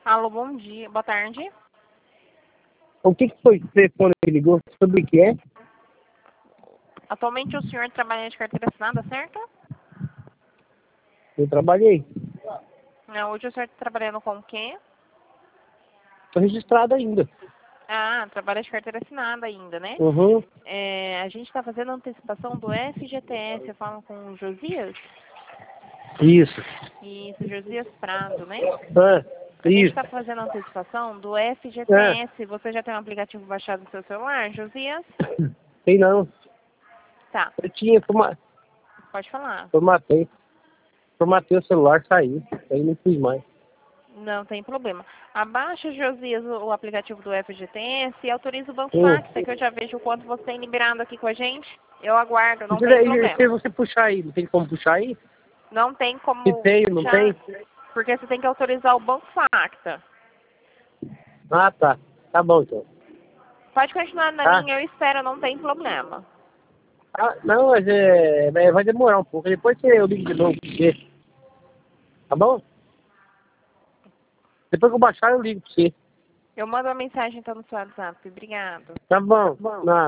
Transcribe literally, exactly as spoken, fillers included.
Alô, bom dia, boa tarde. O que, que foi esse telefone que ligou? Sobre o que é? Atualmente o senhor trabalha de carteira assinada, certo? Eu trabalhei. Não, hoje o senhor está trabalhando com o quê? Estou registrado ainda. Ah, trabalha de carteira assinada ainda, né? Uhum. É, a gente está fazendo antecipação do F G T S, eu falo com o Josias. Isso. Isso, Josias Prado, né? Ah, A gente isso. está fazendo antecipação do F G T É. S. Você já tem um aplicativo baixado no seu celular, Josias? Sei não. Tá, Eu tinha, forma- pode falar. formatei. Formatei o celular, saí. Aí não fiz mais. Não tem problema. Abaixa, Josias, o o aplicativo do F G T S e autoriza o Banco Hum. Facta, que eu já vejo o quanto você tem liberado aqui com a gente. Eu aguardo, não E tem se se problema. você puxar aí, não tem como puxar aí? Não tem Se como tem, não puxar, tem? porque você tem que autorizar o Banco Facta. Ah, tá. Tá bom, então. Pode continuar na Tá? linha, eu espero, não tem problema. Ah, não, mas é, vai vai demorar um pouco. Depois você- eu ligo de novo pra você. Tá bom? Depois que eu baixar, eu ligo pra você. Eu mando uma mensagem então no seu WhatsApp. Obrigado. Tá bom. Nada.